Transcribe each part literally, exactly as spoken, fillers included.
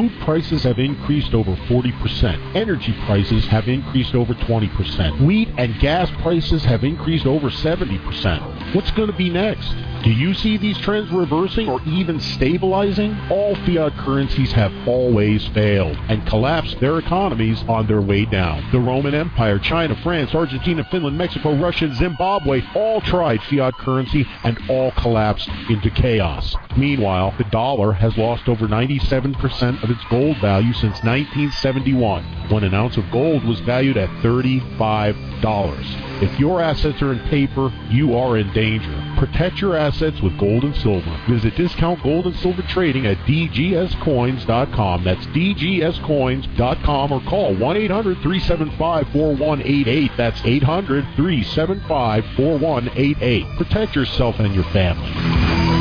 Food prices have increased over forty percent. Energy prices have increased over twenty percent. Wheat and gas prices have increased over seventy percent. What's going to be next? Do you see these trends reversing or even stabilizing? All fiat currencies have always failed and collapsed their economies on their way down. The Roman Empire, China, France, Argentina, Finland, Mexico, Russia, and Zimbabwe all tried fiat currency and all collapsed into chaos. Meanwhile, the dollar has lost over ninety-seven percent of its gold value since nineteen seventy-one, when an ounce of gold was valued at thirty-five dollars. If your assets are in paper, you are in danger. Protect your assets with gold and silver. Visit Discount Gold and Silver Trading at d g s coins dot com. That's d g s coins dot com, or call one eight hundred three seven five four one eight eight. That's eight hundred three seven five four one eight eight. Protect yourself and your family.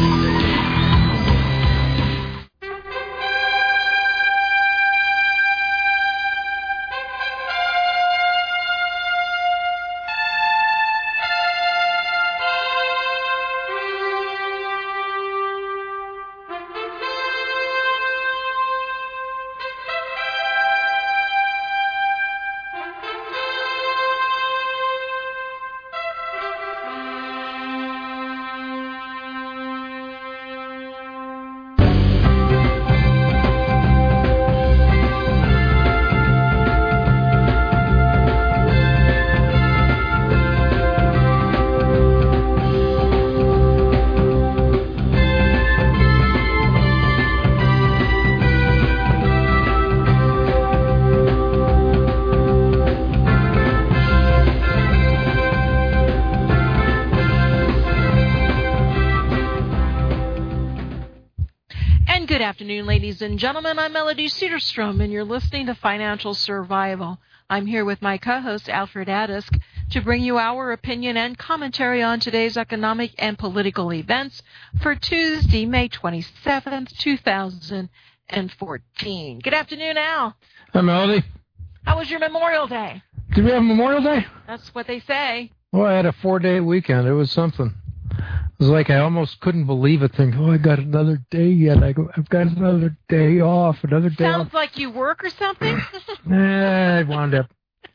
Ladies and gentlemen, I'm Melody Cedarstrom, and you're listening to Financial Survival. I'm here with my co-host, Alfred Adisk, to bring you our opinion and commentary on today's economic and political events for Tuesday, May twenty-seventh, two thousand fourteen. Good afternoon, Al. Hi, Melody. How was your Memorial Day? Did we have Memorial Day? That's what they say. Well, I had a four-day weekend. It was something. It was like I almost couldn't believe it, thinking, oh, I got another day yet. I go, I've got another day off, another day Sounds off. like you work or something? eh, I wound up,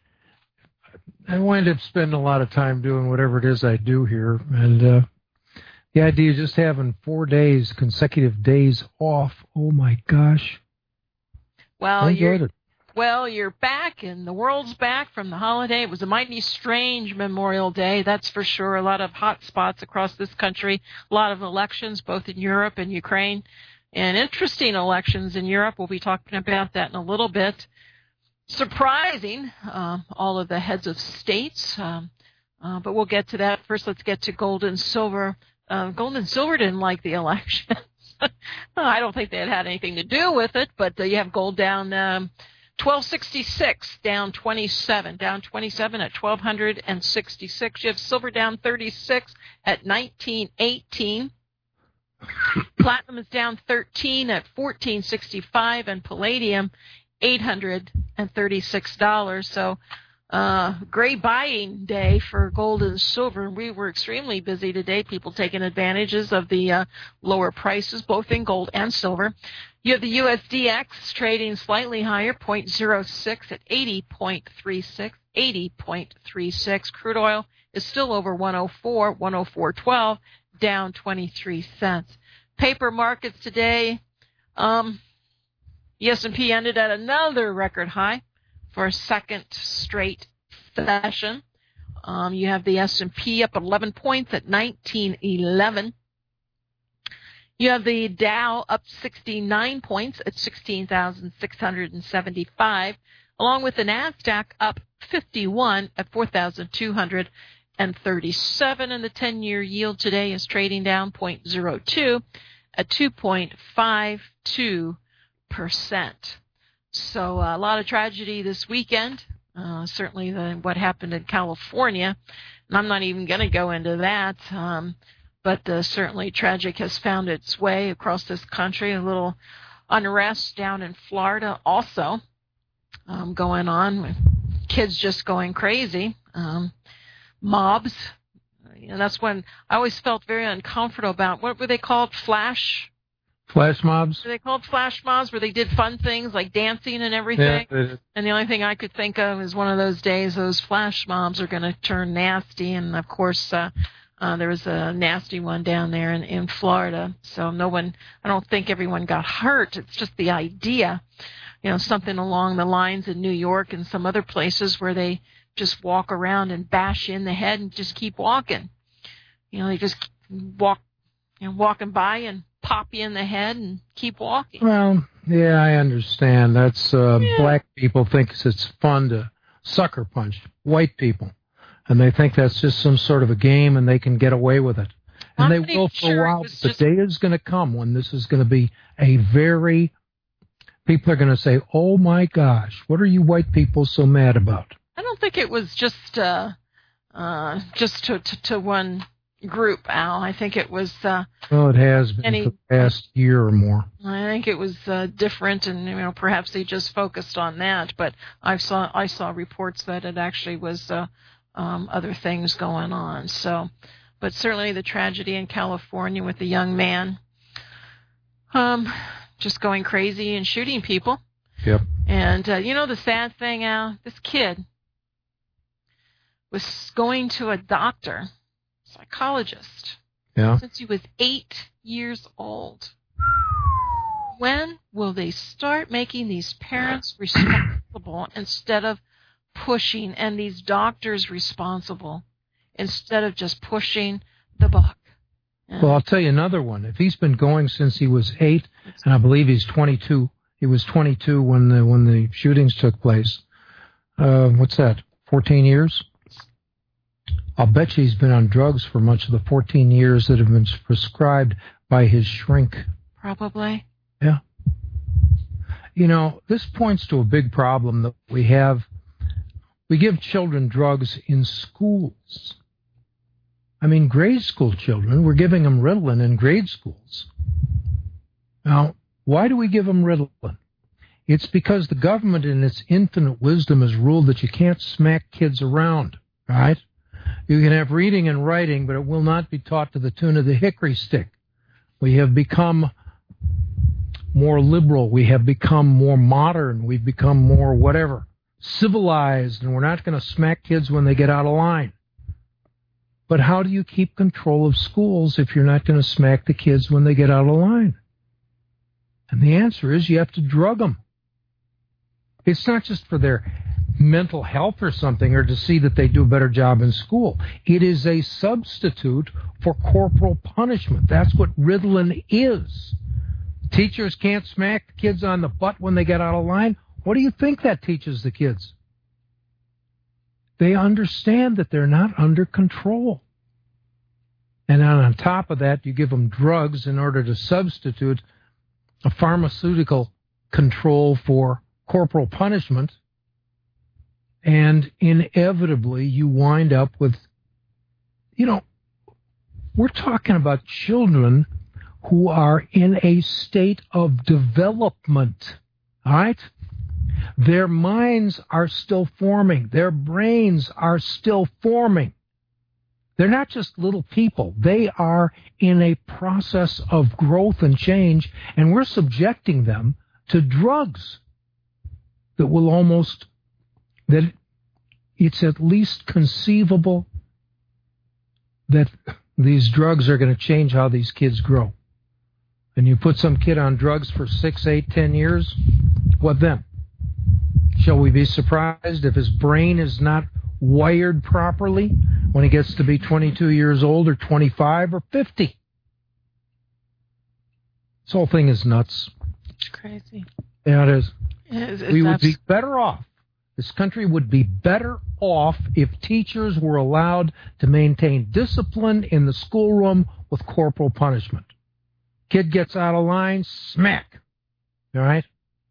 I wind up spending a lot of time doing whatever it is I do here. And uh, the idea of just having four days, consecutive days off, oh, my gosh. Well, I enjoyed you're, it. Well, you're back, and the world's back from the holiday. It was a mighty strange Memorial Day, that's for sure. A lot of hot spots across this country, a lot of elections, both in Europe and Ukraine, and interesting elections in Europe. We'll be talking about that in a little bit. Surprising, uh, all of the heads of states, um, uh, but we'll get to that. First, let's get to gold and silver. Uh, gold and silver didn't like the election. I don't think they had had anything to do with it, but uh, you have gold down um, twelve sixty-six, down twenty-seven, down twenty-seven at twelve sixty-six. You have silver down thirty-six at nineteen eighteen. Platinum is down thirteen at fourteen sixty-five, and palladium eight hundred thirty-six dollars. So uh, great buying day for gold and silver. We were extremely busy today, people taking advantages of the uh, lower prices, both in gold and silver. You have the U S D X trading slightly higher, zero point zero six at eighty point three six, eighty point three six. Crude oil is still over one oh four, one oh four twelve, down twenty-three cents. Paper markets today, um, the S and P ended at another record high for a second straight session. Um, you have the S and P up eleven points at nineteen eleven. You have the Dow up sixty-nine points at sixteen thousand six hundred seventy-five, along with the NASDAQ up fifty-one at four thousand two hundred thirty-seven, and the ten-year yield today is trading down zero point zero two at two point five two percent. So uh, a lot of tragedy this weekend, uh, certainly the, what happened in California, and I'm not even going to go into that. Um, But uh, certainly tragic has found its way across this country. A little unrest down in Florida also um, going on, with kids just going crazy, um, mobs. You know, that's when I always felt very uncomfortable about, what were they called, flash Flash mobs? Are they called flash mobs, where they did fun things like dancing and everything? Yeah. And the only thing I could think of is one of those days those flash mobs are going to turn nasty. And, of course, uh, uh, there was a nasty one down there in, in Florida. So no one, I don't think everyone got hurt. It's just the idea, you know, something along the lines in New York and some other places where they just walk around and bash you in the head and just keep walking. You know, they just walk, you know, walking by and pop you in the head and keep walking. Well, yeah, I understand. That's uh, yeah. Black people think it's fun to sucker punch white people, and they think that's just some sort of a game, and they can get away with it. And I'm they will for sure a while. the just... day is going to come when this is going to be a very. People are going to say, "Oh my gosh, what are you white people so mad about?" I don't think it was just uh, uh, just to, to to one group, Al. I think it was. Uh, well, it has been any, for the past year or more. I think it was uh, different, and you know, perhaps they just focused on that. But I saw I saw reports that it actually was uh, um, other things going on. So, but certainly the tragedy in California with the young man, um, just going crazy and shooting people. Yep. And uh, you know the sad thing, Al, this kid was going to a doctor. Psychologist. Yeah. Since he was eight years old. When will they start making these parents responsible instead of pushing, and these doctors responsible instead of just pushing the buck? And well, I'll tell you another one. If he's been going since he was eight, and I believe he's twenty-two. He was twenty-two when the when the shootings took place. Uh, what's that? fourteen years? I'll bet you he's been on drugs for much of the fourteen years that have been prescribed by his shrink. Probably. Yeah. You know, this points to a big problem that we have. We give children drugs in schools. I mean, grade school children, we're giving them Ritalin in grade schools. Now, why do we give them Ritalin? It's because the government, in its infinite wisdom, has ruled that you can't smack kids around, right? You can have reading and writing, but it will not be taught to the tune of the hickory stick. We have become more liberal. We have become more modern. We've become more whatever, civilized, and we're not going to smack kids when they get out of line. But how do you keep control of schools if you're not going to smack the kids when they get out of line? And the answer is you have to drug them. It's not just for their mental health or something, or to see that they do a better job in school. It is a substitute for corporal punishment. That's what Ritalin is. Teachers can't smack the kids on the butt when they get out of line. What do you think that teaches the kids? They understand that they're not under control. And then on top of that, you give them drugs in order to substitute a pharmaceutical control for corporal punishment. And inevitably, you wind up with, you know, we're talking about children who are in a state of development, all right? Their minds are still forming. Their brains are still forming. They're not just little people. They are in a process of growth and change, and we're subjecting them to drugs that will almost... that it's at least conceivable that these drugs are going to change how these kids grow. And you put some kid on drugs for six, eight, ten years, what then? Shall we be surprised if his brain is not wired properly when he gets to be twenty-two years old or twenty-five or fifty? This whole thing is nuts. It's crazy. Yeah, it is. It is it's we would abs- be better off. This country would be better off if teachers were allowed to maintain discipline in the schoolroom with corporal punishment. Kid gets out of line, smack. All right?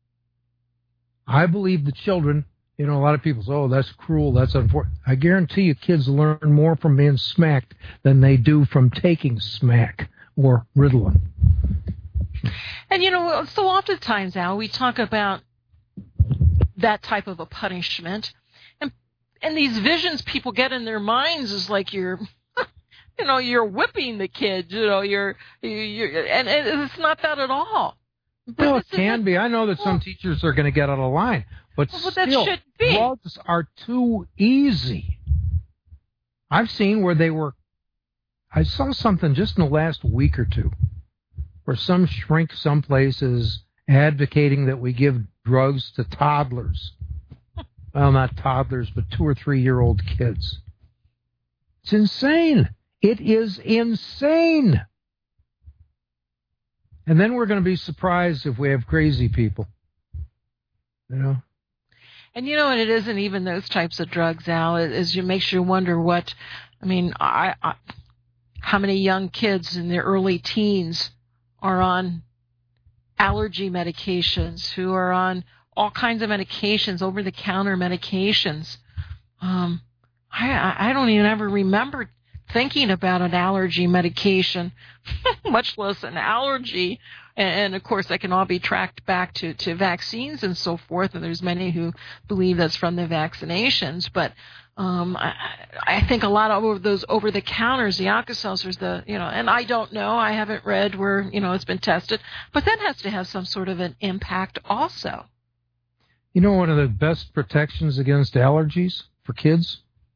I believe the children, you know, a lot of people say, oh, that's cruel, that's unfortunate. I guarantee you kids learn more from being smacked than they do from taking smack or Ritalin. And, you know, so oftentimes, Al, we talk about that type of a punishment, and and these visions people get in their minds is like you're you know, you're whipping the kids, you know, you're, you're and, and it's not that at all. But well, it can be. I know that some teachers are going to get out of line, but well, still, that should be. drugs are too easy. I've seen where they were, I saw something just in the last week or two, where some shrink someplace is advocating that we give drugs to toddlers. Well, not toddlers, but two or three-year-old kids. It's insane. It is insane. And then we're going to be surprised if we have crazy people. You know? And you know what? It isn't even those types of drugs, Al. It, it, it makes you wonder what, I mean, I, I, how many young kids in their early teens are on allergy medications, who are on all kinds of medications, over-the-counter medications. Um, I, I don't even ever remember thinking about an allergy medication, much less an allergy. And, and, of course, that can all be tracked back to, to vaccines and so forth, and there's many who believe that's from the vaccinations. But um, I, I think a lot of those over-the-counters, the Alka-Seltzers, the, you know, and I don't know, I haven't read where, you know, it's been tested, but that has to have some sort of an impact also. You know, one of the best protections against allergies for kids?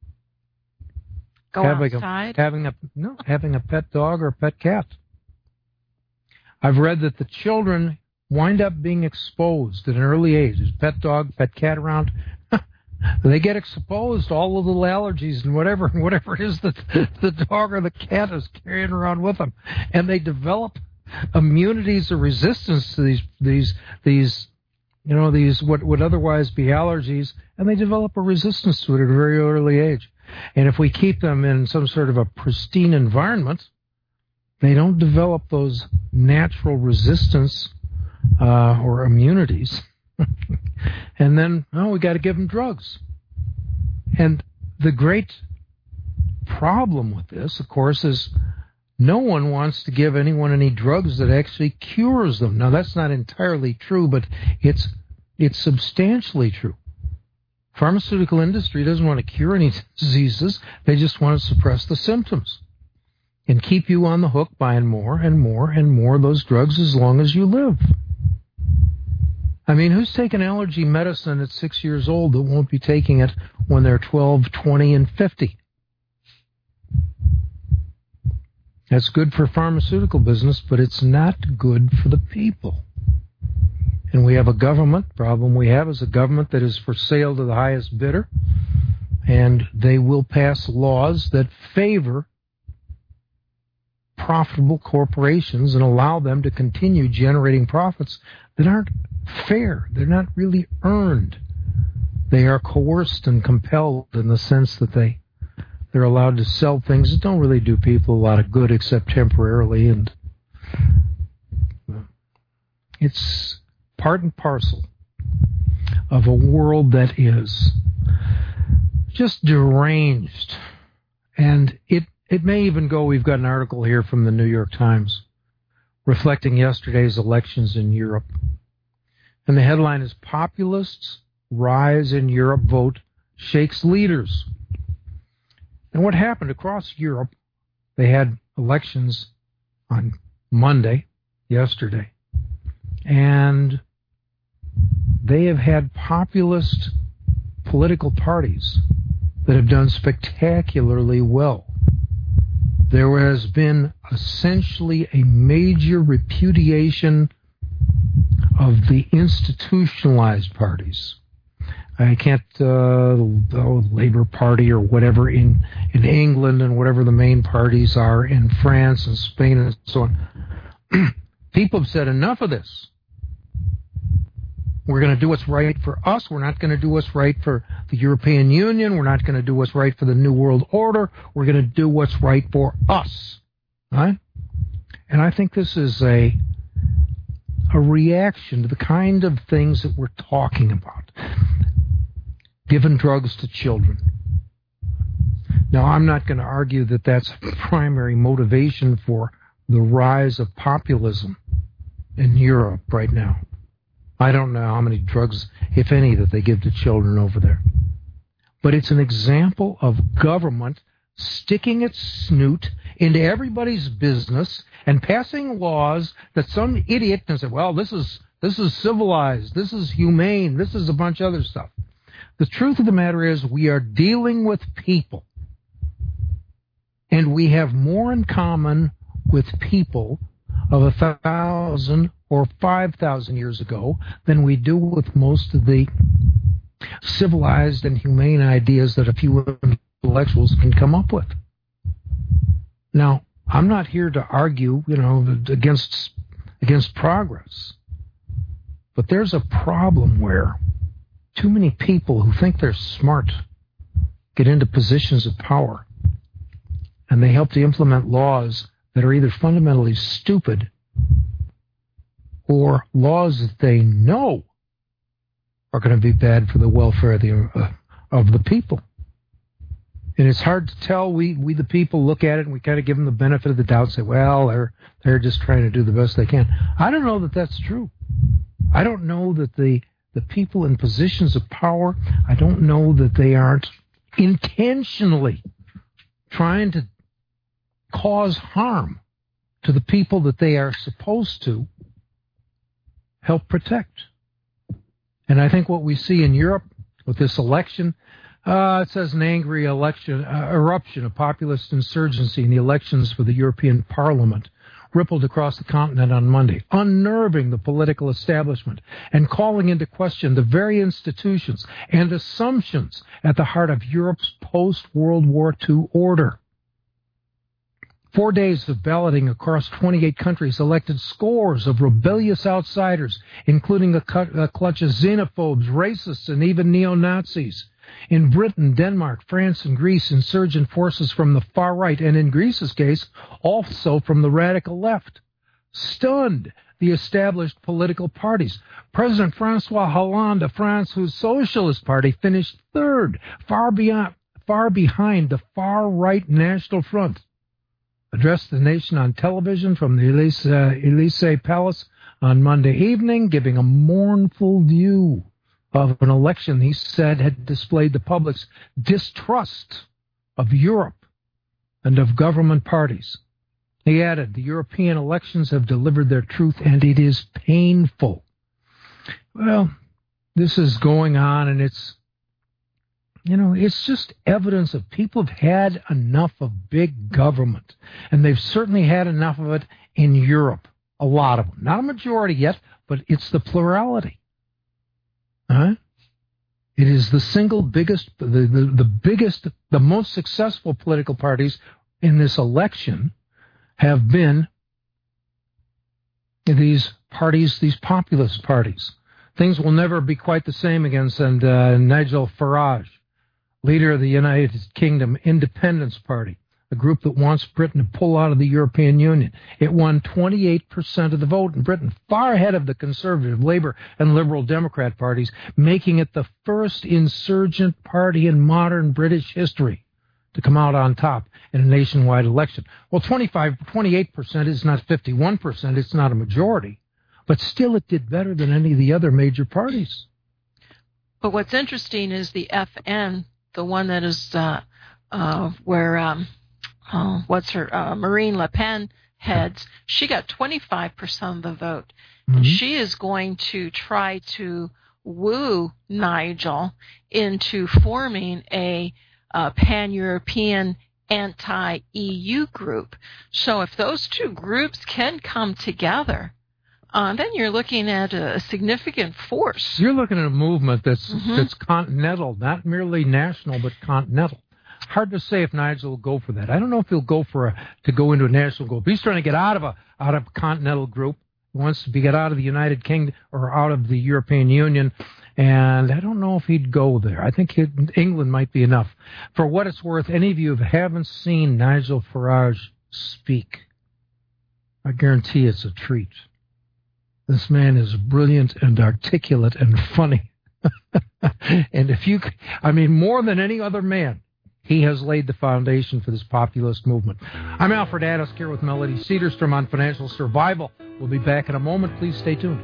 Go having outside? A, having a no, having a pet dog or a pet cat. I've read that the children wind up being exposed at an early age. There's pet dog, pet cat around. They get exposed to all of the little allergies and whatever, whatever it is that the dog or the cat is carrying around with them, and they develop immunities or resistance to these these these. You know, these what would otherwise be allergies, and they develop a resistance to it at a very early age. And if we keep them in some sort of a pristine environment, they don't develop those natural resistance uh, or immunities. And then, oh, we got to give them drugs. And the great problem with this, of course, is no one wants to give anyone any drugs that actually cures them. Now, that's not entirely true, but it's it's substantially true. Pharmaceutical industry doesn't want to cure any diseases. They just want to suppress the symptoms and keep you on the hook buying more and more and more of those drugs as long as you live. I mean, who's taking allergy medicine at six years old that won't be taking it when they're twelve, twenty, and fifty? That's good for pharmaceutical business, but it's not good for the people. And we have a government, problem we have is a government that is for sale to the highest bidder, and they will pass laws that favor profitable corporations and allow them to continue generating profits that aren't fair. They're not really earned. They are coerced and compelled in the sense that they They're allowed to sell things that don't really do people a lot of good except temporarily, and it's part and parcel of a world that is just deranged. And it, it may even go, we've got an article here from the New York Times reflecting yesterday's elections in Europe. And the headline is, Populists Rise in Europe Vote Shakes Leaders. And what happened across Europe, they had elections on Monday, yesterday, and they have had populist political parties that have done spectacularly well. There has been essentially a major repudiation of the institutionalized parties. I can't, uh, the Labour Party or whatever in, in England and whatever the main parties are in France and Spain and so on. People have said enough of this. We're going to do what's right for us. We're not going to do what's right for the European Union. We're not going to do what's right for the New World Order. We're going to do what's right for us. Right? And I think this is a a reaction to the kind of things that we're talking about. Giving drugs to children. Now, I'm not going to argue that that's a primary motivation for the rise of populism in Europe right now. I don't know how many drugs, if any, that they give to children over there. But it's an example of government sticking its snoot into everybody's business and passing laws that some idiot can say, well, this is this is civilized, this is humane, this is a bunch of other stuff. The truth of the matter is we are dealing with people, and we have more in common with people of a thousand or five thousand years ago than we do with most of the civilized and humane ideas that a few intellectuals can come up with. Now, I'm not here to argue, you know, against against progress, but there's a problem where too many people who think they're smart get into positions of power, and they help to implement laws that are either fundamentally stupid or laws that they know are going to be bad for the welfare of the, uh, of the people. And it's hard to tell. We, we the people look at it and we kind of give them the benefit of the doubt, say, well, they're, they're just trying to do the best they can. I don't know that that's true. I don't know that the, the people in positions of power, I don't know that they aren't intentionally trying to cause harm to the people that they are supposed to help protect. And I think what we see in Europe with this election, uh, it says an angry election, uh, eruption of populist insurgency in the elections for the European Parliament rippled across the continent on Monday, unnerving the political establishment and calling into question the very institutions and assumptions at the heart of Europe's post-World War Two order. Four days of balloting across twenty-eight countries elected scores of rebellious outsiders, including a, cu- a clutch of xenophobes, racists, and even neo-Nazis. In Britain, Denmark, France, and Greece, insurgent forces from the far right, and in Greece's case, also from the radical left, stunned the established political parties. President Francois Hollande of France, whose Socialist Party finished third, far beyond, far behind the far-right National Front, addressed the nation on television from the Elysee, uh, Elysee Palace on Monday evening, giving a mournful view of an election he said had displayed the public's distrust of Europe and of government parties. He added, the European elections have delivered their truth, and it is painful. Well, this is going on, and it's, you know, it's just evidence of people have had enough of big government, and they've certainly had enough of it in Europe, a lot of them. Not a majority yet, but it's the plurality. Huh? It is the single biggest, the, the, the biggest, the most successful political parties in this election have been these parties, these populist parties. Things will never be quite the same against and, uh, Nigel Farage, leader of the United Kingdom Independence Party, a group that wants Britain to pull out of the European Union. It won twenty-eight percent of the vote in Britain, far ahead of the Conservative, Labour, and Liberal Democrat parties, making it the first insurgent party in modern British history to come out on top in a nationwide election. Well, twenty-five, twenty-eight percent is not fifty-one percent. It's not a majority. But still, it did better than any of the other major parties. But what's interesting is the F N, the one that is uh, uh, where... Um, Oh, what's her, uh, Marine Le Pen heads, she got twenty-five percent of the vote. Mm-hmm. She is going to try to woo Nigel into forming a uh, pan-European anti-E U group. So if those two groups can come together, uh, then you're looking at a significant force. You're looking at a movement that's mm-hmm. that's continental, not merely national, but continental. Hard to say if Nigel will go for that. I don't know if he'll go for a, to go into a national group. He's trying to get out of a out of a continental group. He wants to be, get out of the United Kingdom or out of the European Union, and I don't know if he'd go there. I think he'd, England might be enough. For what it's worth, any of you who haven't seen Nigel Farage speak, I guarantee it's a treat. This man is brilliant and articulate and funny. And if you, I mean, more than any other man, he has laid the foundation for this populist movement. I'm Alfred Adams here with Melody Cedarstrom on Financial Survival. We'll be back in a moment. Please stay tuned.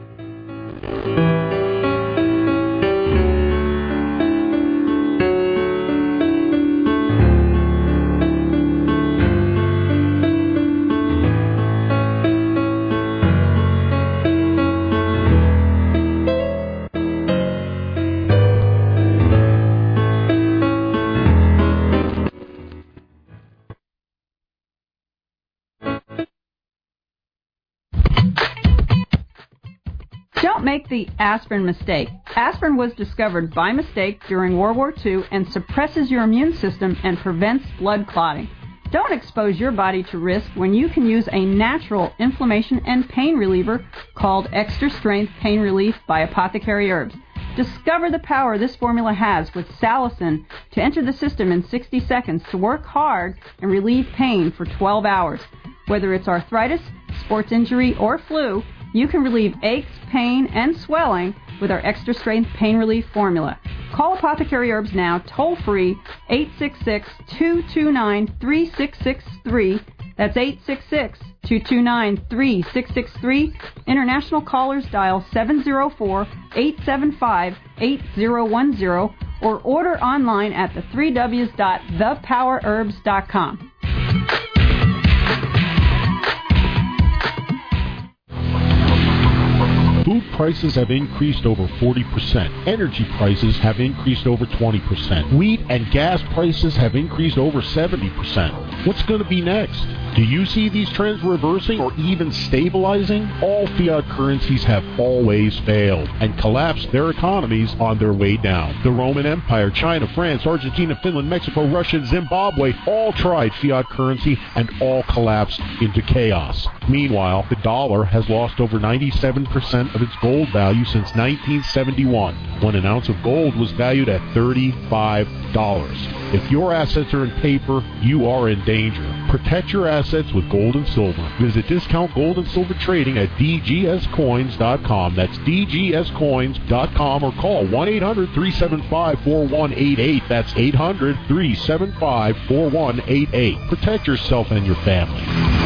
Don't make the aspirin mistake. Aspirin was discovered by mistake during World War Two and suppresses your immune system and prevents blood clotting. Don't expose your body to risk when you can use a natural inflammation and pain reliever called Extra Strength Pain Relief by Apothecary Herbs. Discover the power this formula has with salicin to enter the system in sixty seconds to work hard and relieve pain for twelve hours. Whether it's arthritis, sports injury, or flu, you can relieve aches, pain, and swelling with our Extra Strength Pain Relief formula. Call Apothecary Herbs now, toll-free, eight six six, two two nine, three six six three. That's eight six six, two two nine, three six six three. International callers dial seven zero four, eight seven five, eight zero one zero or order online at the three w's dot the power herbs dot com. Food prices have increased over forty percent. Energy prices have increased over twenty percent. Wheat and gas prices have increased over seventy percent. What's going to be next? Do you see these trends reversing or even stabilizing? All fiat currencies have always failed and collapsed their economies on their way down. The Roman Empire, China, France, Argentina, Finland, Mexico, Russia, and Zimbabwe all tried fiat currency and all collapsed into chaos. Meanwhile, the dollar has lost over ninety-seven percent of its gold value since nineteen seventy-one, when an ounce of gold was valued at thirty-five dollars. If your assets are in paper, you are in danger. Protect your assets with gold and silver. Visit Discount Gold and Silver Trading at d g s coins dot com. That's d g s coins dot com or call one eight hundred, three seven five, four one eight eight. That's eight hundred, three seven five, four one eight eight. Protect yourself and your family.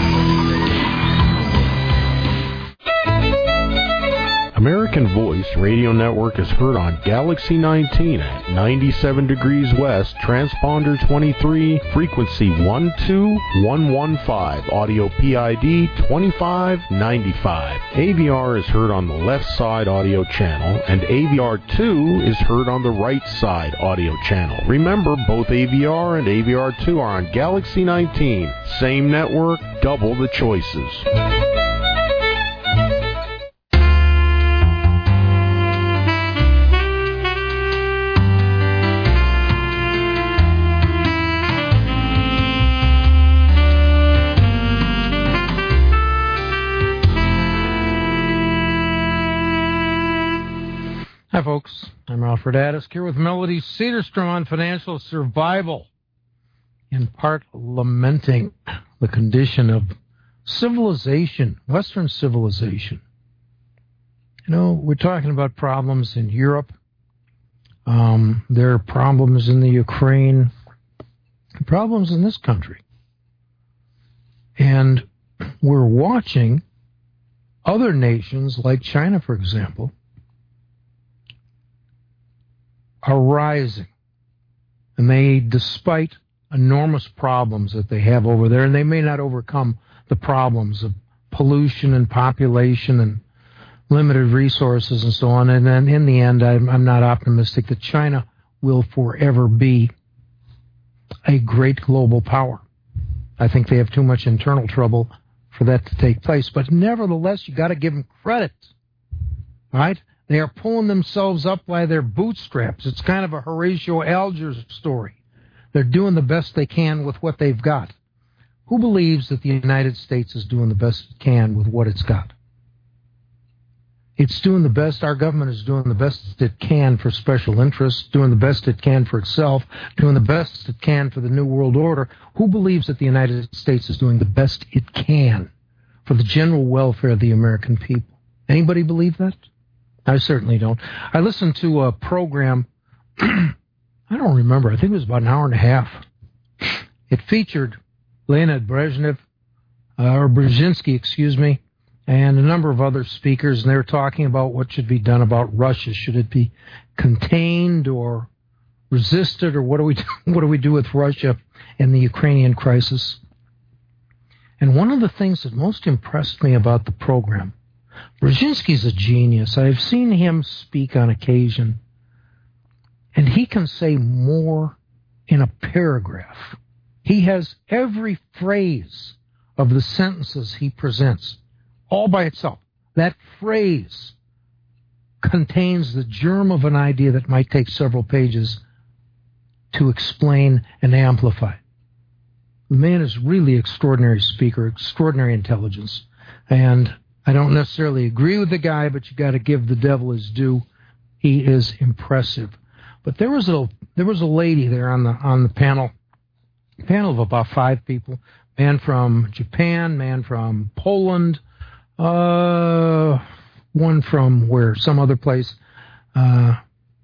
American Voice Radio Network is heard on Galaxy nineteen at ninety-seven degrees west, transponder twenty-three, frequency one two one one five, audio P I D twenty-five ninety-five. A V R is heard on the left side audio channel, and A V R two is heard on the right side audio channel. Remember, both A V R and A V R two are on Galaxy nineteen. Same network, double the choices. Hi, folks. I'm Alfred Addis here with Melody Cedarstrom on financial survival, in part lamenting the condition of civilization, Western civilization. You know, we're talking about problems in Europe. Um, there are problems in the Ukraine, problems in this country. And we're watching other nations like China, for example, are rising. And they, despite enormous problems that they have over there, and they may not overcome the problems of pollution and population and limited resources and so on. And then in the end, I'm, I'm not optimistic that China will forever be a great global power. I think they have too much internal trouble for that to take place. But nevertheless, you got to give them credit, right? They are pulling themselves up by their bootstraps. It's kind of a Horatio Alger story. They're doing the best they can with what they've got. Who believes that the United States is doing the best it can with what it's got? It's doing the best. Our government is doing the best it can for special interests, doing the best it can for itself, doing the best it can for the New World Order. Who believes that the United States is doing the best it can for the general welfare of the American people? Anybody believe that? I certainly don't. I listened to a program, I don't remember, I think it was about an hour and a half. It featured Leonid Brezhnev, uh, or Brzezinski, excuse me, and a number of other speakers, and they were talking about what should be done about Russia. Should it be contained or resisted, or what do we do, what do we do with Russia and the Ukrainian crisis? And one of the things that most impressed me about the program, Brzezinski's a genius. I've seen him speak on occasion, and he can say more in a paragraph. He has every phrase of the sentences he presents all by itself. That phrase contains the germ of an idea that might take several pages to explain and amplify. The man is really extraordinary speaker, extraordinary intelligence. And I don't necessarily agree with the guy, but you got to give the devil his due. He is impressive. But there was a there was a lady there on the on the panel, panel of about five people. Man from Japan, man from Poland, uh, one from where some other place, uh,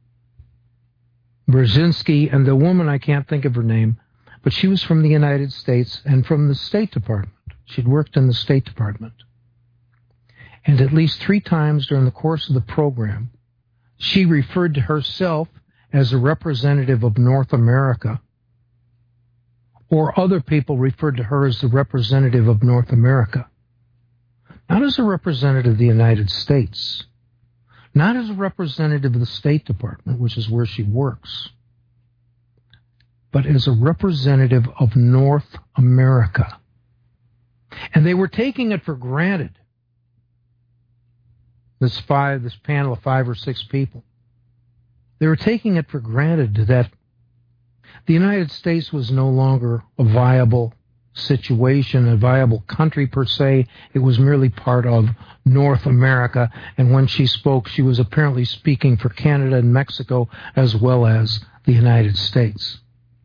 Brzezinski, and the woman I can't think of her name, but she was from the United States and from the State Department. She'd worked in the State Department. And at least three times during the course of the program, she referred to herself as a representative of North America, or other people referred to her as the representative of North America. Not as a representative of the United States, not as a representative of the State Department, which is where she works, but as a representative of North America. And they were taking it for granted, this five, this panel of five or six people. They were taking it for granted that the United States was no longer a viable situation, a viable country per se. It was merely part of North America. And when she spoke, she was apparently speaking for Canada and Mexico as well as the United States.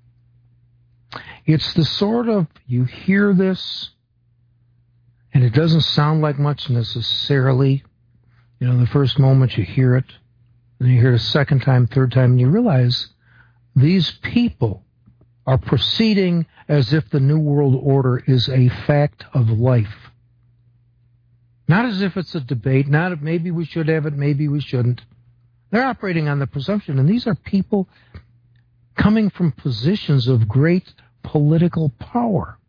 It's the sort of, you hear this, and it doesn't sound like much necessarily. You know, the first moment you hear it, then you hear it a second time, third time, and you realize these people are proceeding as if the New World Order is a fact of life. Not as if it's a debate, not if maybe we should have it, maybe we shouldn't. They're operating on the presumption, and these are people coming from positions of great political power.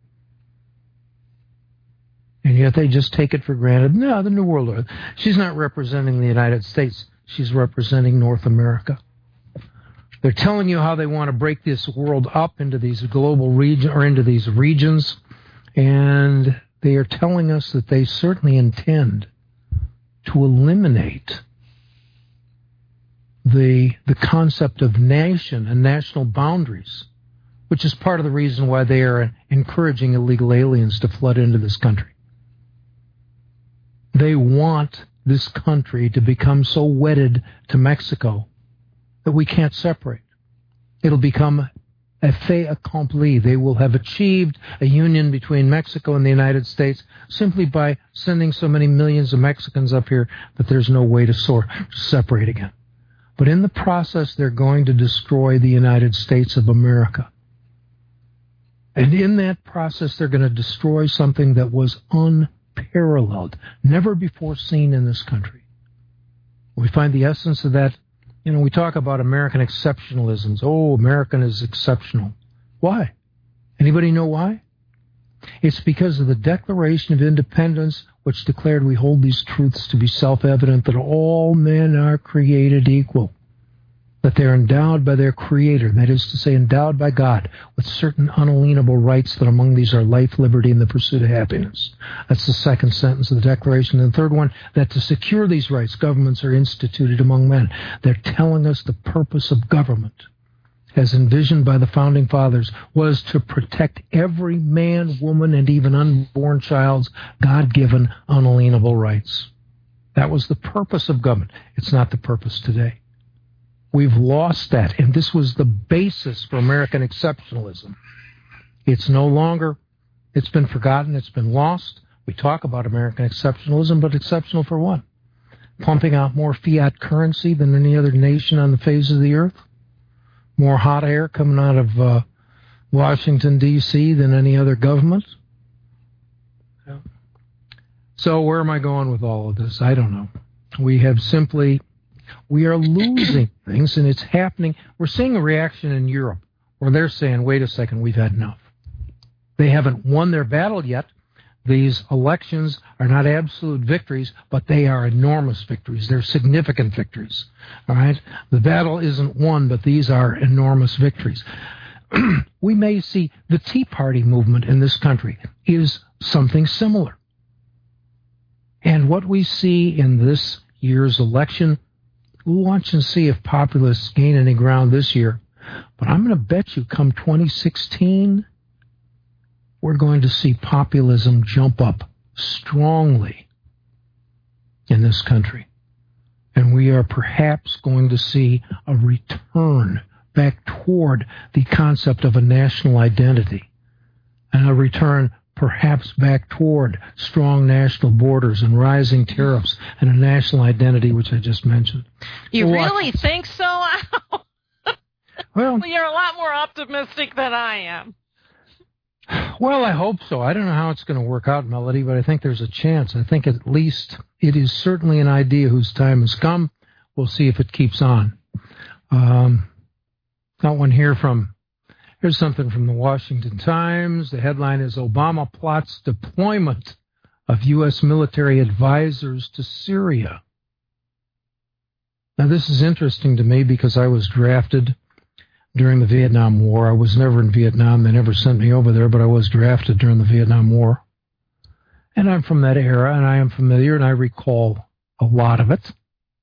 And yet they just take it for granted. No, the New World Order. She's not representing the United States. She's representing North America. They're telling you how they want to break this world up into these global regions, or into these regions, and they are telling us that they certainly intend to eliminate the the concept of nation and national boundaries, which is part of the reason why they are encouraging illegal aliens to flood into this country. They want this country to become so wedded to Mexico that we can't separate. It'll become a fait accompli. They will have achieved a union between Mexico and the United States simply by sending so many millions of Mexicans up here that there's no way to sort, to separate again. But in the process, they're going to destroy the United States of America. And in that process, they're going to destroy something that was unparalleled, never before seen in this country. We find the essence of that. You know, we talk about American exceptionalisms. Oh, American is exceptional. Why? Anybody know why? It's because of the Declaration of Independence, which declared we hold these truths to be self-evident, that all men are created equal, that they're endowed by their Creator, that is to say, endowed by God, with certain unalienable rights, that among these are life, liberty, and the pursuit of happiness. That's the second sentence of the Declaration. And the third one, that to secure these rights, governments are instituted among men. They're telling us the purpose of government, as envisioned by the Founding Fathers, was to protect every man, woman, and even unborn child's God-given unalienable rights. That was the purpose of government. It's not the purpose today. We've lost that, and this was the basis for American exceptionalism. It's no longer, it's been forgotten, it's been lost. We talk about American exceptionalism, but exceptional for what? Pumping out more fiat currency than any other nation on the face of the earth? More hot air coming out of uh, Washington, D C than any other government? Yeah. So where am I going with all of this? I don't know. We have simply... We are losing things, and it's happening. We're seeing a reaction in Europe where they're saying, wait a second, we've had enough. They haven't won their battle yet. These elections are not absolute victories, but they are enormous victories. They're significant victories. All right? The battle isn't won, but these are enormous victories. We may see the Tea Party movement in this country is something similar. And what we see in this year's election we'll watch and see if populists gain any ground this year. But I'm going to bet you come twenty sixteen, we're going to see populism jump up strongly in this country. And we are perhaps going to see a return back toward the concept of a national identity, and a return perhaps back toward strong national borders and rising tariffs and a national identity, which I just mentioned. You We'll really watch. think so, Al? Well, Well, you're a lot more optimistic than I am. well, I hope so. I don't know how it's going to work out, Melody, but I think there's a chance. I think at least it is certainly an idea whose time has come. We'll see if it keeps on. Um, got one here from, here's something from the Washington Times. The headline is Obama plots deployment of U S military advisors to Syria. Now, this is interesting to me because I was drafted during the Vietnam War. I was never in Vietnam. They never sent me over there, but I was drafted during the Vietnam War. And I'm from that era, and I am familiar, and I recall a lot of it.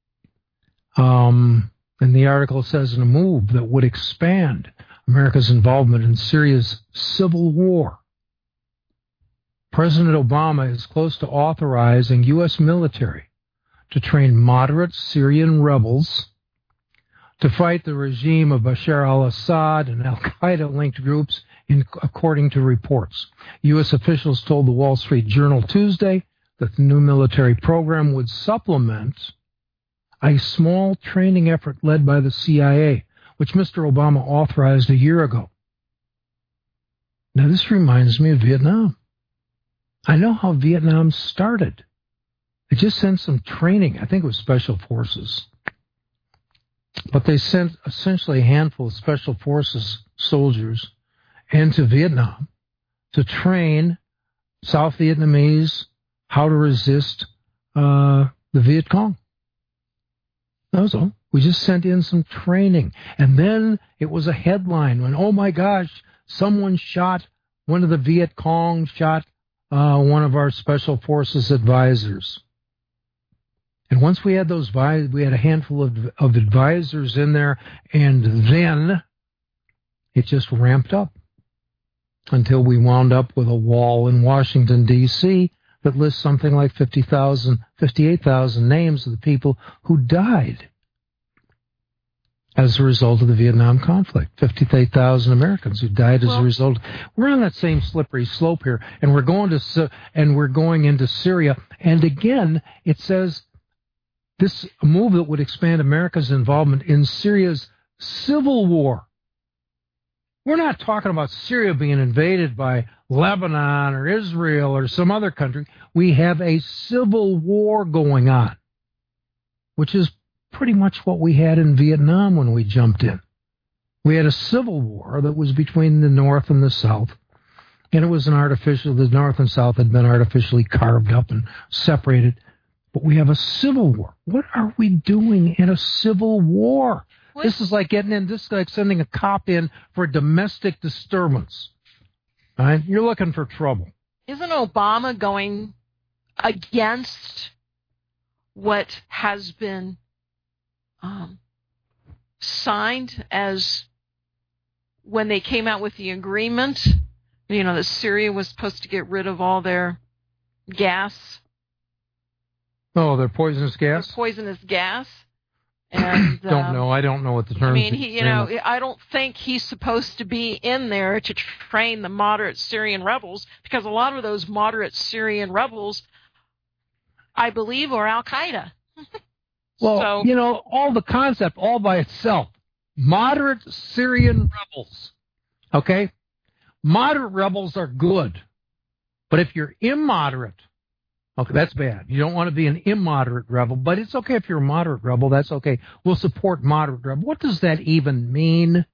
Um, and the article says, in a move that would expand America's involvement in Syria's civil war, President Obama is close to authorizing U S military to train moderate Syrian rebels to fight the regime of Bashar al-Assad and al-Qaeda-linked groups, in, according to reports. U S officials told the Wall Street Journal Tuesday that the new military program would supplement a small training effort led by the C I A, which Mister Obama authorized a year ago. Now, this reminds me of Vietnam. I know how Vietnam started. They just sent some training. I think it was Special Forces. But they sent essentially a handful of Special Forces soldiers into Vietnam to train South Vietnamese how to resist uh, the Viet Cong. That was all. We just sent in some training. And then it was a headline when, oh my gosh, someone shot, one of the Viet Cong shot uh, one of our Special Forces advisors. And once we had those, we had a handful of, of advisors in there, and then it just ramped up until we wound up with a wall in Washington, D C that lists something like fifty thousand, fifty-eight thousand names of the people who died as a result of the Vietnam conflict. fifty-eight thousand Americans who died as well, a result. We're on that same slippery slope here, and we're going to and we're going into Syria. And again, it says this move that would expand America's involvement in Syria's civil war. We're not talking about Syria being invaded by Lebanon or Israel or some other country. We have a civil war going on, which is pretty much what we had in Vietnam when we jumped in. We had a civil war that was between the North and the South, and it was an artificial, the North and South had been artificially carved up and separated. But we have a civil war. What are we doing in a civil war? What? This is like getting in, this is like sending a cop in for a domestic disturbance. All right? You're looking for trouble. Isn't Obama going against what has been um, signed as when they came out with the agreement, you know, that Syria was supposed to get rid of all their gas? Oh, they're poisonous gas? They're poisonous gas. And, don't um, know. I don't know what the term is. I mean, he, you know, I don't think he's supposed to be in there to train the moderate Syrian rebels, because a lot of those moderate Syrian rebels, I believe, are Al-Qaeda. Well, so, you know, all the concept all by itself. Moderate Syrian rebels. Okay? Moderate rebels are good. But if you're immoderate, okay, that's bad. You don't want to be an immoderate rebel, but it's okay if you're a moderate rebel. That's okay. We'll support moderate rebel. What does that even mean?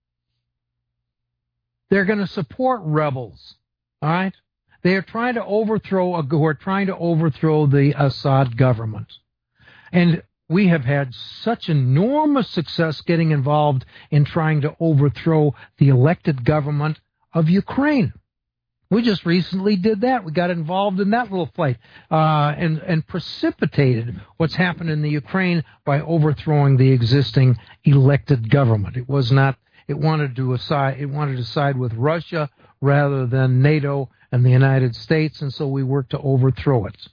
They're going to support rebels, all right? They are trying to overthrow, a, who are trying to overthrow the Assad government. And we have had such enormous success getting involved in trying to overthrow the elected government of Ukraine. We just recently did that. We got involved in that little fight uh, and, and precipitated what's happened in the Ukraine by overthrowing the existing elected government. It was not. It wanted to side. It wanted to side with Russia rather than NATO and the United States, and so we worked to overthrow it.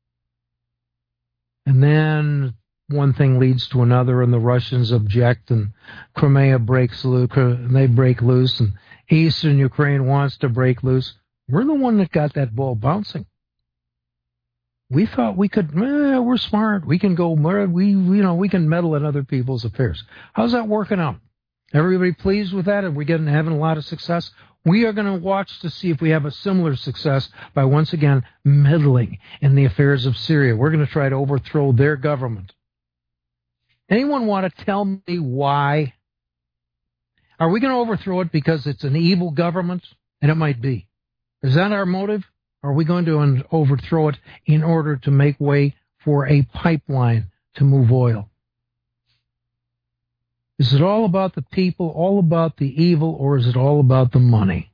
And then one thing leads to another, and the Russians object, and Crimea breaks loose, and they break loose, and Eastern Ukraine wants to break loose. We're the one that got that ball bouncing. We thought we could, eh, we're smart. We can go, we, you know, we can meddle in other people's affairs. How's that working out? Everybody pleased with that? Are we getting having a lot of success? We are going to watch to see if we have a similar success by once again meddling in the affairs of Syria. We're going to try to overthrow their government. Anyone want to tell me why? Are we going to overthrow it because it's an evil government? And it might be. Is that our motive? Or are we going to overthrow it in order to make way for a pipeline to move oil? Is it all about the people, all about the evil, or is it all about the money?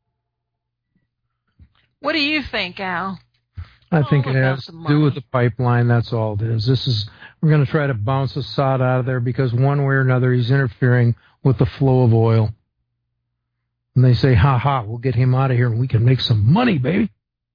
What do you think, Al? I think it has to do with the pipeline. That's all it is. This is we're going to try to bounce Assad out of there because one way or another he's interfering with the flow of oil. And they say, ha ha, we'll get him out of here and we can make some money, baby.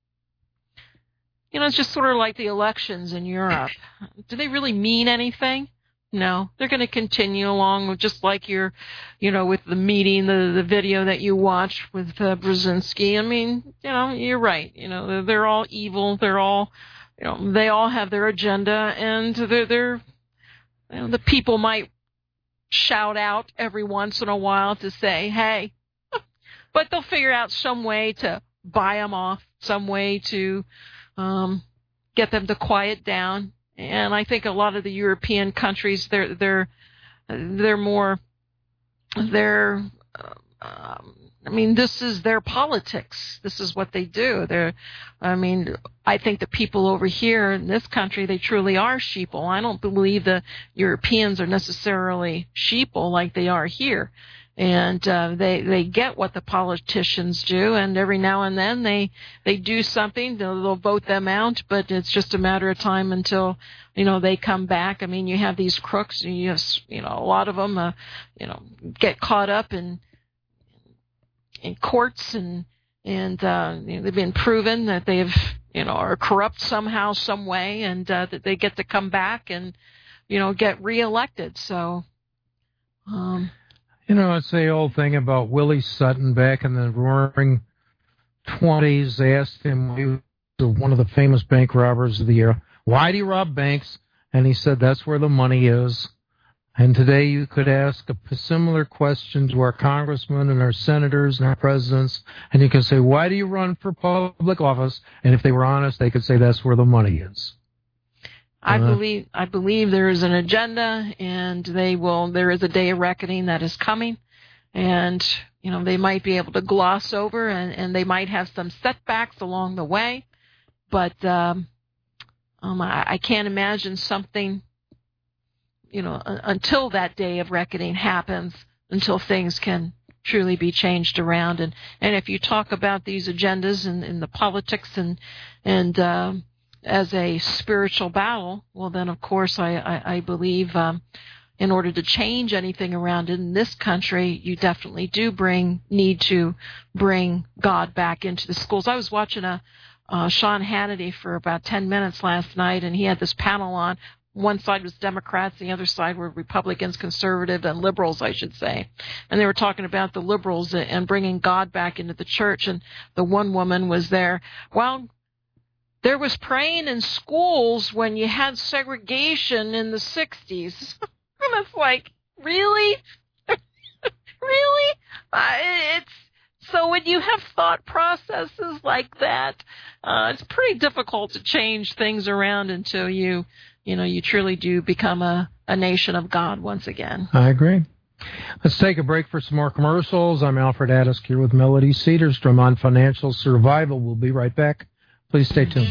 You know, it's just sort of like the elections in Europe. Do they really mean anything? No, they're going to continue along with just like your, you know, with the meeting, the the video that you watched with uh, Brzezinski. I mean, you know, you're right. You know, they're, they're all evil. They're all, you know, they all have their agenda, and they're they're, you know, the people might shout out every once in a while to say, hey, but they'll figure out some way to buy them off, some way to um, get them to quiet down. And I think a lot of the European countries, they're they're they're more they're. Um, I mean, this is their politics. This is what they do. They're. I mean, I think the people over here in this country, they truly are sheeple. I don't believe the Europeans are necessarily sheeple like they are here. And uh, they they get what the politicians do, and every now and then they they do something. They'll, they'll vote them out, but it's just a matter of time until you know they come back. I mean, you have these crooks. You have, you know, a lot of them, uh, you know, get caught up in in courts, and and uh, you know, they've been proven that they've you know are corrupt somehow, some way, and uh, that they get to come back and you know get reelected. So. Um, You know, it's the old thing about Willie Sutton back in the roaring twenties. They asked him, he was one of the famous bank robbers of the era, why do you rob banks? And he said, that's where the money is. And today you could ask a similar question to our congressmen and our senators and our presidents, and you can say, why do you run for public office? And if they were honest, they could say that's where the money is. I believe I believe there is an agenda, and they will. There is a day of reckoning that is coming, and you know they might be able to gloss over, and, and they might have some setbacks along the way, but um, um, I, I can't imagine something, you know, uh, until that day of reckoning happens, until things can truly be changed around, and and if you talk about these agendas and, and the politics and and um, as a spiritual battle, well, then, of course, I, I, I believe um, in order to change anything around in this country, you definitely do bring need to bring God back into the schools. I was watching a uh, Sean Hannity for about ten minutes last night, and he had this panel on. One side was Democrats, the other side were Republicans, conservative, and liberals, I should say. And they were talking about the liberals and bringing God back into the church. And the one woman was there, well, there was praying in schools when you had segregation in the sixties. And it's like, really? Really? Uh, it's so when you have thought processes like that, uh, it's pretty difficult to change things around until you, you know, you truly do become a, a nation of God once again. I agree. Let's take a break for some more commercials. I'm Alfred Addisk here with Melody Cedarstrom on Financial Survival. We'll be right back. Please stay tuned.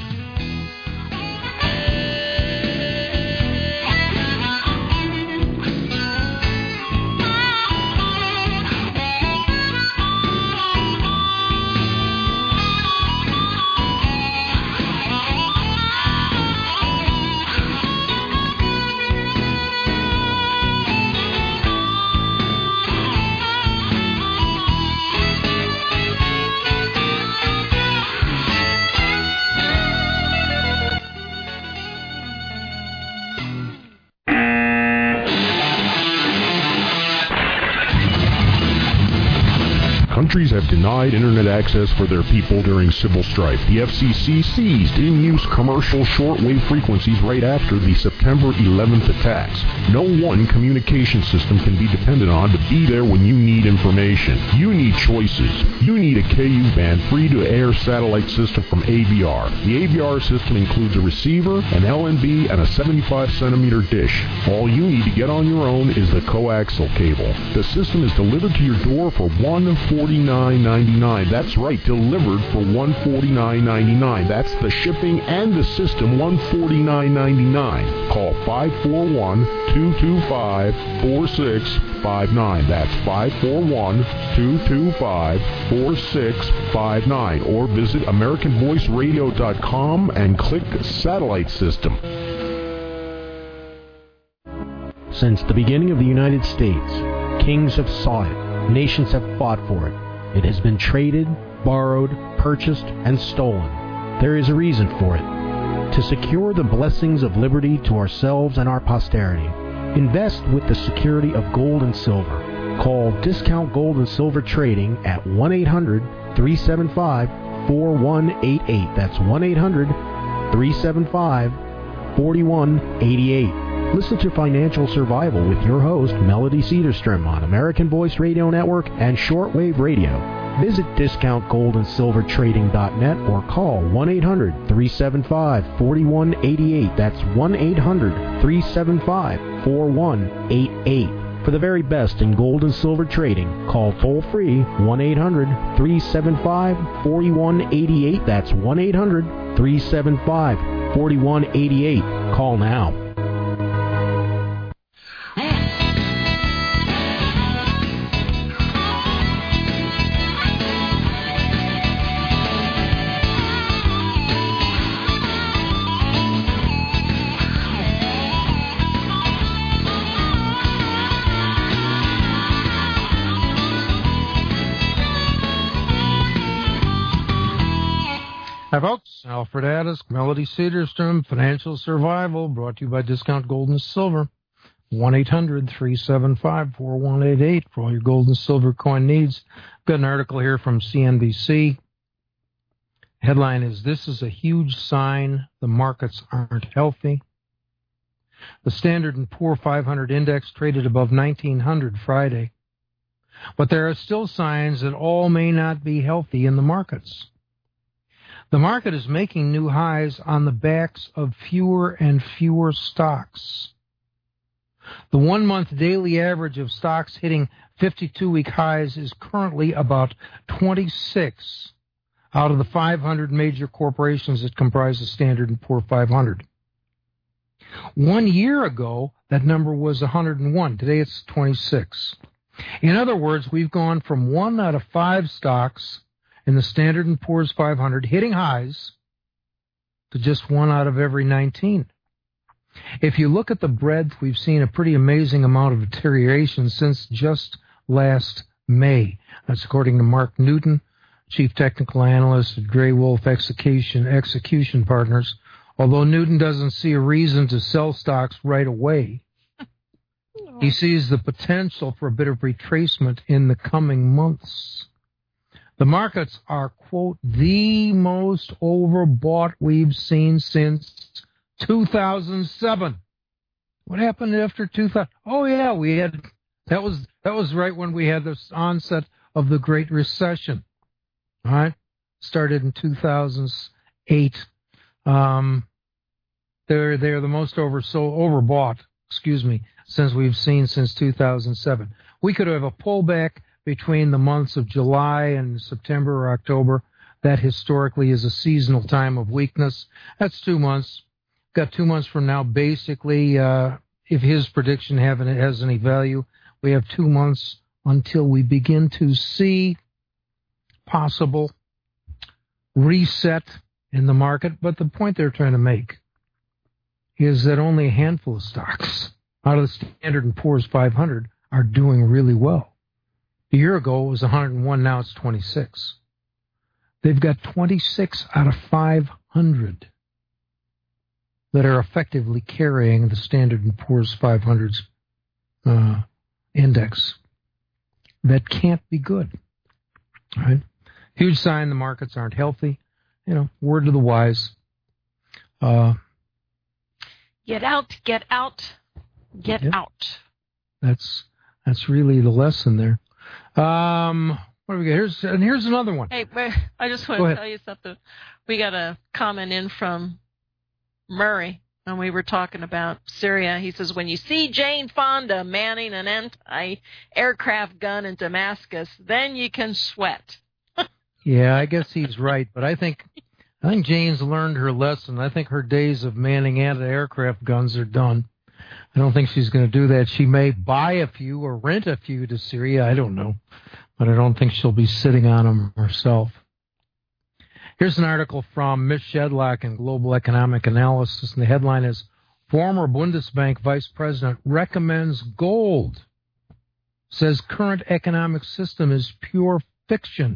Countries have denied internet access for their people during civil strife. The F C C seized in-use commercial shortwave frequencies right after the September eleventh attacks. No one communication system can be depended on to be there when you need information. You need choices. You need a K U band free-to-air satellite system from A B R. The A B R system includes a receiver, an L N B, and a seventy-five centimeter dish. All you need to get on your own is the coaxial cable. The system is delivered to your door for one hundred forty-nine ninety-nine. That's right, delivered for one hundred forty-nine ninety-nine. That's the shipping and the system, one hundred forty-nine ninety-nine. Call five four one, two two five, four six five nine. That's five four one, two two five, four six five nine. Or visit American Voice Radio dot com and click Satellite System. Since the beginning of the United States, kings have sought it, nations have fought for it. It has been traded, borrowed, purchased, and stolen. There is a reason for it. To secure the blessings of liberty to ourselves and our posterity, invest with the security of gold and silver. Call Discount Gold and Silver Trading at one eight hundred, three seven five, four one eight eight. That's one eight hundred, three seven five, four one eight eight. Listen to Financial Survival with your host, Melody Cedarstrom, on American Voice Radio Network and Shortwave Radio. Visit discount gold and silver trading dot net or call one eight hundred, three seven five, four one eight eight. That's one eight hundred, three seven five, four one eight eight. For the very best in gold and silver trading, call toll-free one eight hundred, three seven five, four one eight eight. That's one eight hundred, three seven five, four one eight eight. Call now. Hi, folks. Alfred Addis, Melody Cedarstrom, Financial Survival, brought to you by Discount Gold and Silver. one eight hundred, three seven five, four one eight eight for all your gold and silver coin needs. I've got an article here from C N B C. Headline is, "This is a huge sign the markets aren't healthy." The Standard and Poor five hundred index traded above nineteen hundred Friday. But there are still signs that all may not be healthy in the markets. The market is making new highs on the backs of fewer and fewer stocks. The one-month daily average of stocks hitting fifty-two-week highs is currently about twenty-six out of the five hundred major corporations that comprise the Standard and Poor five hundred. One year ago, that number was one hundred one. Today it's twenty-six. In other words, we've gone from one out of five stocks in the Standard and Poor's five hundred hitting highs to just one out of every nineteen. If you look at the breadth, we've seen a pretty amazing amount of deterioration since just last May. That's according to Mark Newton, Chief Technical Analyst at Grey Wolf Execution, Execution Partners. Although Newton doesn't see a reason to sell stocks right away, he sees the potential for a bit of retracement in the coming months. The markets are, quote, the most overbought we've seen since two thousand seven. What happened after two thousand? Oh, yeah, we had, that was, that was right when we had the onset of the Great Recession. All right? Started in two thousand eight. Um, they're, they're the most over, so overbought, excuse me, since we've seen since two thousand seven. We could have a pullback between the months of July and September or October. That historically is a seasonal time of weakness. That's two months. Got two months from now, basically, uh, if his prediction have, has any value, we have two months until we begin to see possible reset in the market. But the point they're trying to make is that only a handful of stocks out of the Standard and Poor's five hundred are doing really well. A year ago, it was one hundred one. Now it's twenty-six. They've got twenty-six out of five hundred that are effectively carrying the Standard and Poor's five hundred's uh, index. That can't be good. Right? Huge sign the markets aren't healthy. You know, word to the wise. Uh, get out, get out, get yep. out. That's that's really the lesson there. Um, what do we got? Here's and here's another one. Hey, I just want Go to ahead. tell you something. We got a comment in from Murray when we were talking about Syria. He says, when you see Jane Fonda manning an anti-aircraft gun in Damascus, then you can sweat. Yeah, I guess he's right, but I think I think Jane's learned her lesson. I think her days of manning anti-aircraft guns are done. I don't think she's going to do that. She may buy a few or rent a few to Syria. I don't know, but I don't think she'll be sitting on them herself. Here's an article from Mitch Shedlock in Global Economic Analysis, and the headline is, former Bundesbank Vice President recommends gold, says current economic system is pure fiction.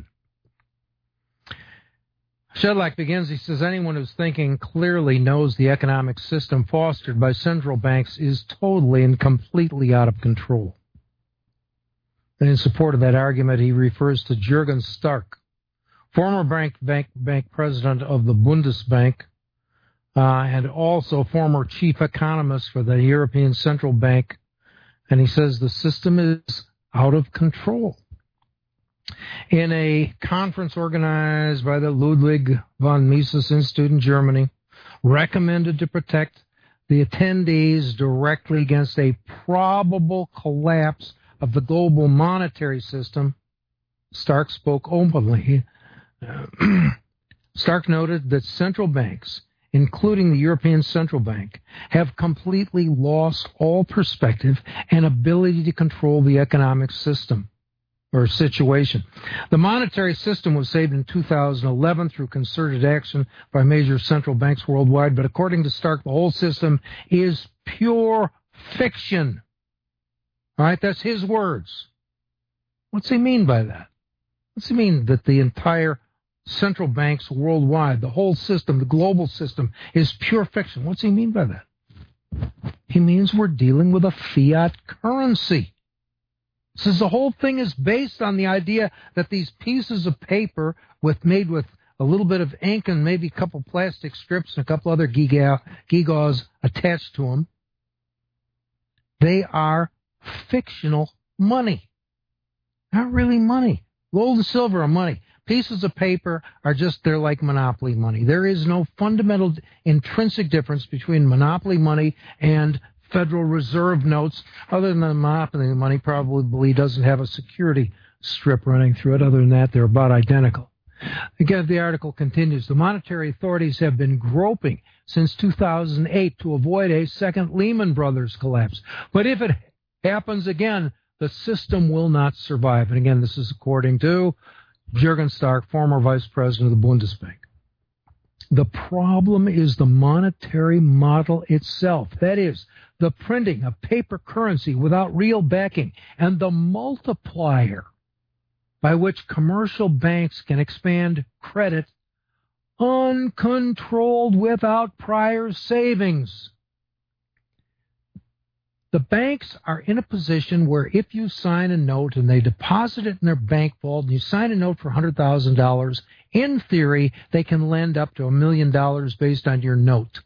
Shedlock begins, he says, anyone who's thinking clearly knows the economic system fostered by central banks is totally and completely out of control. And in support of that argument, he refers to Jürgen Stark, former bank, bank, bank president of the Bundesbank, uh, and also former chief economist for the European Central Bank. And he says the system is out of control. In a conference organized by the Ludwig von Mises Institute in Germany, recommended to protect the attendees directly against a probable collapse of the global monetary system, Stark spoke openly. Uh, Stark noted that central banks, including the European Central Bank, have completely lost all perspective and ability to control the economic system or situation. The monetary system was saved in two thousand eleven through concerted action by major central banks worldwide, but according to Stark, the whole system is pure fiction. All right, that's his words. What's he mean by that? What's he mean that the entire central banks worldwide, the whole system, the global system, is pure fiction? What's he mean by that? He means we're dealing with a fiat currency. Says the whole thing is based on the idea that these pieces of paper with made with a little bit of ink and maybe a couple plastic strips and a couple other giga, gigaws attached to them, they are fictional money. Not really money. Gold and silver are money. Pieces of paper are just, they're like monopoly money. There is no fundamental intrinsic difference between monopoly money and Federal Reserve notes, other than the monopoly money probably doesn't have a security strip running through it. Other than that, they're about identical. Again, the article continues. The monetary authorities have been groping since two thousand eight to avoid a second Lehman Brothers collapse. But if it happens again, the system will not survive. And again, this is according to Jürgen Stark, former vice president of the Bundesbank. The problem is the monetary model itself. That is, the printing of paper currency without real backing and the multiplier by which commercial banks can expand credit uncontrolled without prior savings. The banks are in a position where if you sign a note and they deposit it in their bank vault and you sign a note for one hundred thousand dollars, in theory, they can lend up to a million dollars based on your note.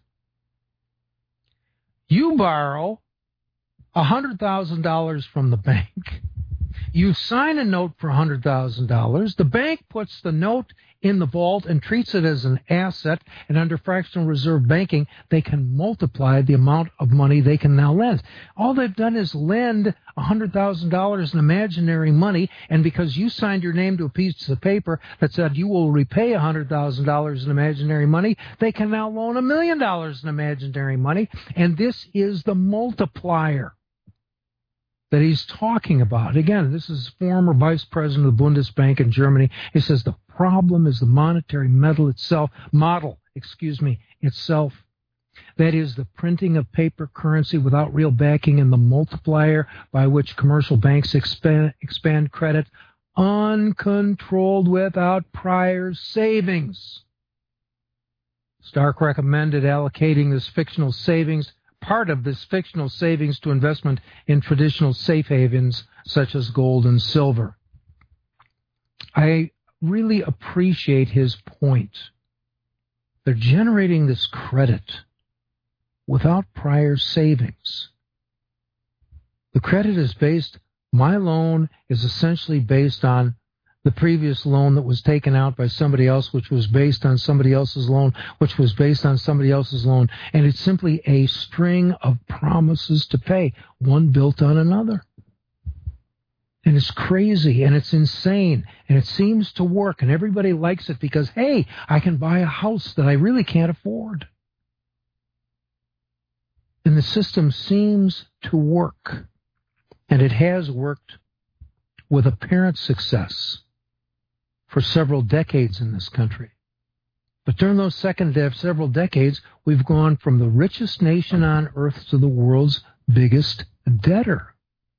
You borrow one hundred thousand dollars from the bank. You sign a note for one hundred thousand dollars. The bank puts the note in the vault and treats it as an asset, and under fractional reserve banking, they can multiply the amount of money they can now lend. All they've done is lend one hundred thousand dollars in imaginary money, and because you signed your name to a piece of paper that said you will repay one hundred thousand dollars in imaginary money, they can now loan a million dollars in imaginary money, and this is the multiplier that he's talking about. Again, this is former vice president of the Bundesbank in Germany. He says the problem is the monetary model itself, model, excuse me, itself. That is the printing of paper currency without real backing and the multiplier by which commercial banks expand, expand credit uncontrolled without prior savings. Stark recommended allocating this fictional savings part of this fictional savings to investment in traditional safe havens such as gold and silver. I really appreciate his point. They're generating this credit without prior savings. The credit is based, my loan is essentially based on the previous loan that was taken out by somebody else, which was based on somebody else's loan, which was based on somebody else's loan. And it's simply a string of promises to pay, one built on another. And it's crazy, and it's insane, and it seems to work, and everybody likes it because, hey, I can buy a house that I really can't afford. And the system seems to work, and it has worked with apparent success for several decades in this country. But during those second de- several decades, we've gone from the richest nation on earth to the world's biggest debtor.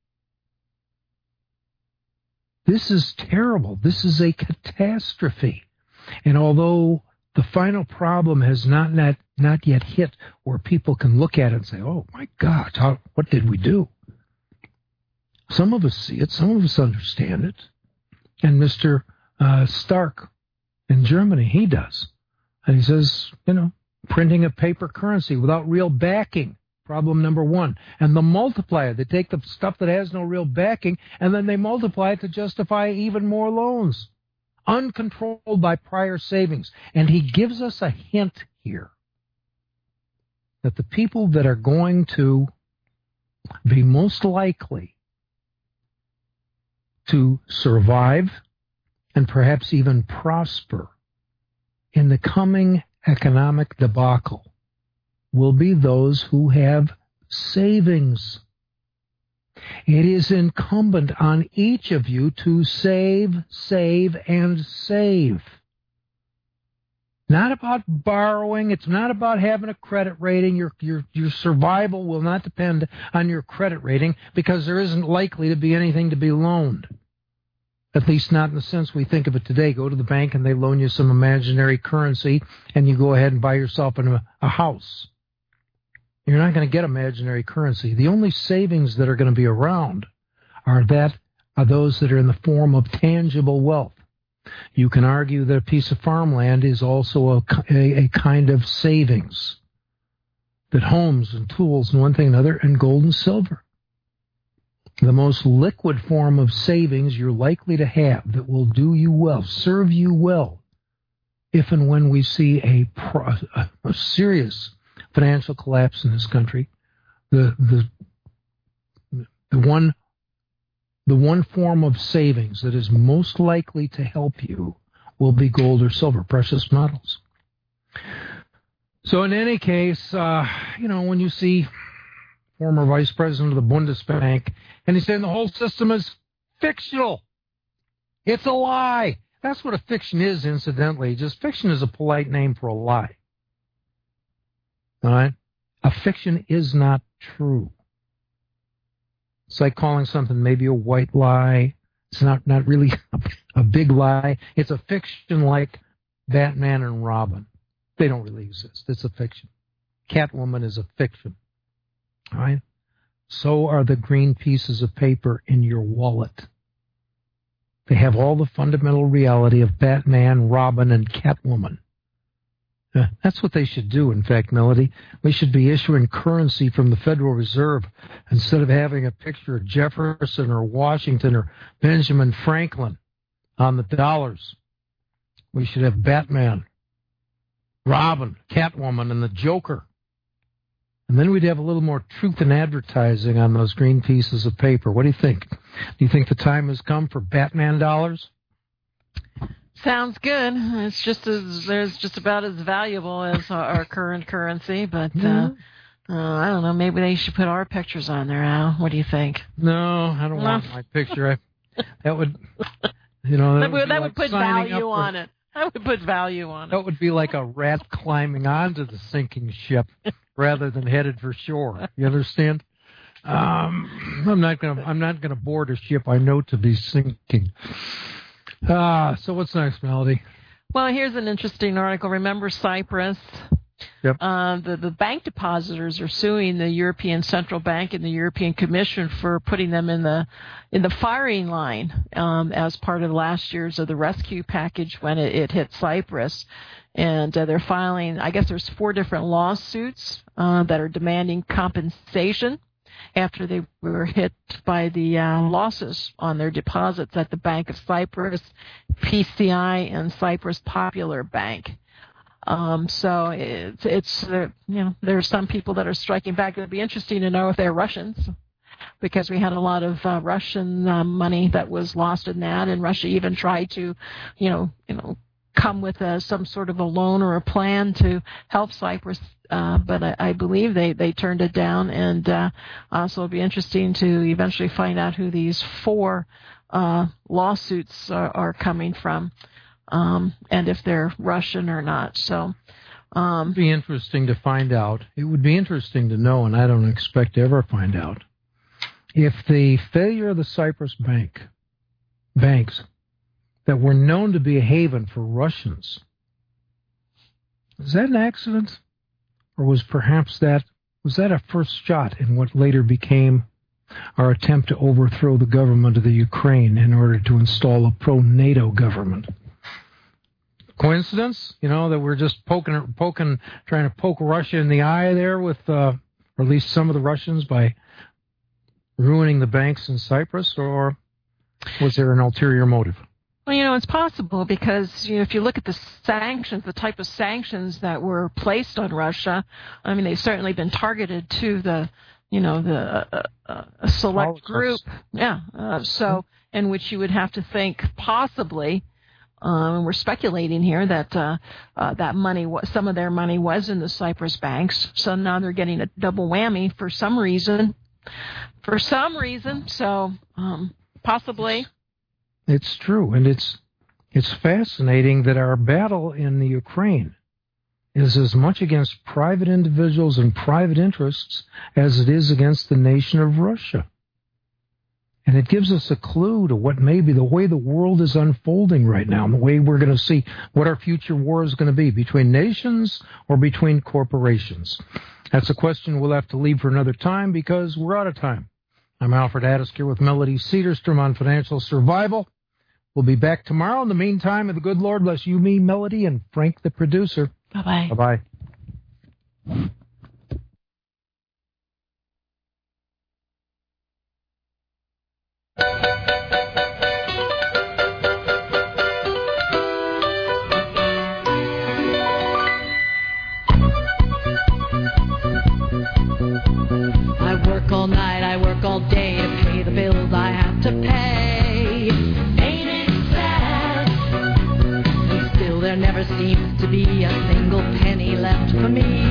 This is terrible. This is a catastrophe. And although the final problem has not, not, not yet hit where people can look at it and say, oh, my God, how, what did we do? Some of us see it. Some of us understand it. And Mister Uh, Stark in Germany, he does. And he says, you know, printing a paper currency without real backing, problem number one. And the multiplier, they take the stuff that has no real backing, and then they multiply it to justify even more loans, uncontrolled by prior savings. And he gives us a hint here that the people that are going to be most likely to survive and perhaps even prosper in the coming economic debacle will be those who have savings. It is incumbent on each of you to save, save, and save. Not about borrowing. It's not about having a credit rating. Your, your, your survival will not depend on your credit rating because there isn't likely to be anything to be loaned. At least not in the sense we think of it today. Go to the bank and they loan you some imaginary currency and you go ahead and buy yourself a, a house. You're not going to get imaginary currency. The only savings that are going to be around are that are those that are in the form of tangible wealth. You can argue that a piece of farmland is also a, a, a kind of savings. That homes and tools and one thing and another and gold and silver. The most liquid form of savings you're likely to have that will do you well, serve you well, if and when we see a, pro, a, a serious financial collapse in this country, the the the one the one form of savings that is most likely to help you will be gold or silver, precious metals. So in any case, uh, you know, when you see former vice president of the Bundesbank, and he's saying the whole system is fictional. It's a lie. That's what a fiction is, incidentally. Just fiction is a polite name for a lie. All right? A fiction is not true. It's like calling something maybe a white lie. It's not, not really a, a big lie. It's a fiction like Batman and Robin. They don't really exist. It's a fiction. Catwoman is a fiction. All right? So are the green pieces of paper in your wallet. They have all the fundamental reality of Batman, Robin, and Catwoman. Uh, that's what they should do, in fact, Melody. We should be issuing currency from the Federal Reserve instead of having a picture of Jefferson or Washington or Benjamin Franklin on the dollars. We should have Batman, Robin, Catwoman, and the Joker. And then we'd have a little more truth in advertising on those green pieces of paper. What do you think? Do you think the time has come for Batman dollars? Sounds good. It's just as there's just about as valuable as our current currency, but uh, uh, I don't know. Maybe they should put our pictures on there, Al. What do you think? No, I don't no. want my picture. I, that would, you know, that, that would, would, that like would put value on it. That would put value on it. That would be like a rat climbing onto the sinking ship rather than headed for shore. You understand? Um, I'm not gonna. I'm not gonna board a ship I know to be sinking. Ah, so what's next, Melody? Well, here's an interesting article. Remember Cyprus? Yep. Uh, the, the bank depositors are suing the European Central Bank and the European Commission for putting them in the in the firing line um, as part of last year's of the rescue package when it, it hit Cyprus. And uh, they're filing, I guess there's four different lawsuits uh, that are demanding compensation after they were hit by the uh, losses on their deposits at the Bank of Cyprus, P C I, and Cyprus Popular Bank. Um, so it's, it's uh, you know, there are some people that are striking back. It would be interesting to know if they're Russians, because we had a lot of uh, Russian uh, money that was lost in that, and Russia even tried to, you know, you know, come with a, some sort of a loan or a plan to help Cyprus, uh, but I, I believe they, they turned it down. And uh, also it'll be interesting to eventually find out who these four uh, lawsuits are, are coming from. Um, and if they're Russian or not. So, um, it would be interesting to find out. It would be interesting to know, and I don't expect to ever find out, if the failure of the Cyprus bank banks that were known to be a haven for Russians, was that an accident, or was perhaps that was that a first shot in what later became our attempt to overthrow the government of the Ukraine in order to install a pro-NATO government? Coincidence, you know, that we're just poking, poking, trying to poke Russia in the eye there with, uh, or at least some of the Russians, by ruining the banks in Cyprus, or was there an ulterior motive? Well, you know, it's possible because, you know, if you look at the sanctions, the type of sanctions that were placed on Russia, I mean, they've certainly been targeted to the, you know, the uh, uh, a select group, yeah. Uh, so, in which you would have to think possibly. Um, and we're speculating here that uh, uh, that money, some of their money was in the Cyprus banks. So now they're getting a double whammy for some reason. For some reason, so um, possibly. It's true, and it's it's fascinating that our battle in the Ukraine is as much against private individuals and private interests as it is against the nation of Russia. And it gives us a clue to what may be the way the world is unfolding right now, and the way we're going to see what our future war is going to be, between nations or between corporations. That's a question we'll have to leave for another time because we're out of time. I'm Alfred Addis here with Melody Cedarstrom on Financial Survival. We'll be back tomorrow. In the meantime, may the good Lord bless you, me, Melody, and Frank, the producer. Bye-bye. Bye-bye. I work all night, I work all day to pay the bills I have to pay. Ain't it sad? And still there never seems to be a single penny left for me.